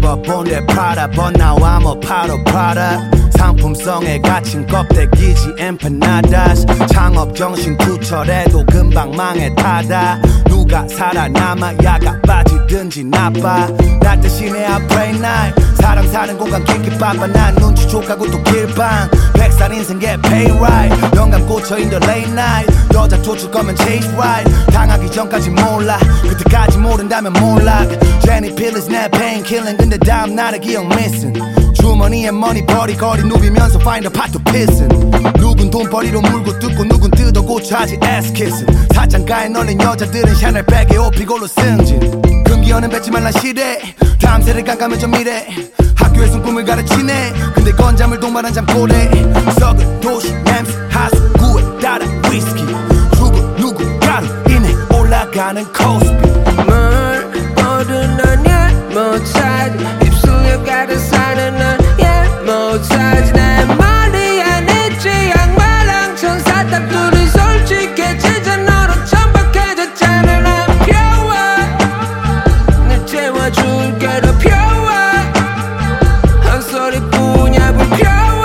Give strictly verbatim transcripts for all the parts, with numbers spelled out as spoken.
입어본 프라다 but now I'm a part of Prada 상품성에 갇힌 껍데기지 empanadas 창업 정신 투철해도 금방 망해 타다 누가 살아남아야가 빠지든지 나빠 나 대신에 I pray night 사람 사는 공간 깊게 빠빠 난 눈치 족하고 또 길방 백살 인생 get paid right 영감 꽂혀 in the late night 여자 쫓을 거면 chase right 당하기 전까지 몰라 그때까지 모른다면 몰라 Jenny Pills 내 painkilling 근데 다음 날에 기억 missing 주머니에 머니 버리거리 누비면서 find a pot to pissin 누군 돈벌이로 물고 뜯고 누군 뜯어 고쳐 하지 ass kissing 사장가에 널린 여자들은 샤넬 백에 옷 이걸로 승진 금기어는 뱉지 말란 시대 다음 세대 깜깜해져 미래 학교에선 꿈을 가르치네 근데 건잠을 동반한 잠꼬대 썩은 도시 냄새 하수 구에 따라 위스키 누구 누군가로 인해 올라가는 코스피 뭘 뭐든 넌 예못 사지 입술에 가득 사는 넌 예못 사지 내 머리에 네 취향 말랑청 사탑들이 솔직해지자 너로 천박해졌잖아 난 pure 늘 채워줄게 더 pure 헛소리뿐이야 불평워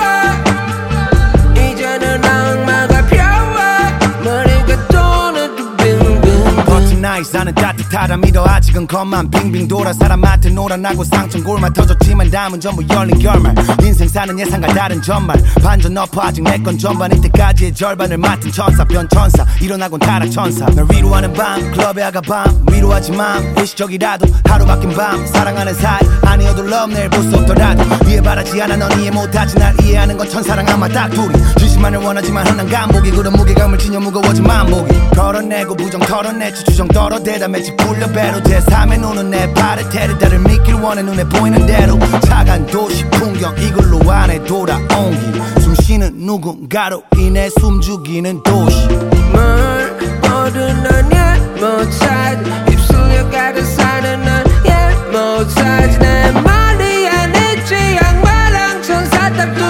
이제는 악마가 pure 머리가 도는 빙빙 버틴 나이스 나는 따뜻하다 믿어 아직은 겉만 빙빙 돌아 사람한테 놀아나고 상처 골마 터졌지만 담은 전부 열린 결말 인생 사는 예상과 다른 전말 반전 엎어 아직 내 건 전반 이때까지의 절반을 맡은 천사 변천사 일어나곤 타락 천사 널 위로하는 밤 클럽에 아가밤 위로하지 마 일시적이라도 하루 바뀐 밤 사랑하는 사이 아니어도 love 내일 볼 수 없더라도 이해 바라지 않아 넌 이해 못하지 날 이해하는 건 천사랑 아마 딱 둘이 진심만을 원하지만 흔한 감옥이 그런 무게감을 지녀 무거워진 마음목이 걸어내고 부정 털어내지 주정 떨어 대담했지 풀려 배로 제삼의 눈은 내 발에 테르다를 믿길 원해 눈에 보이는 대로 차가운 도시 풍경 이걸로 안에 돌아온기 숨쉬는 누군가로 인해 숨죽이는 도시 뭘 뭐든 넌 예못 사지 입술에 가득 사는 넌 예못 사지 내 머리에 네 취향 말랑청 사탑들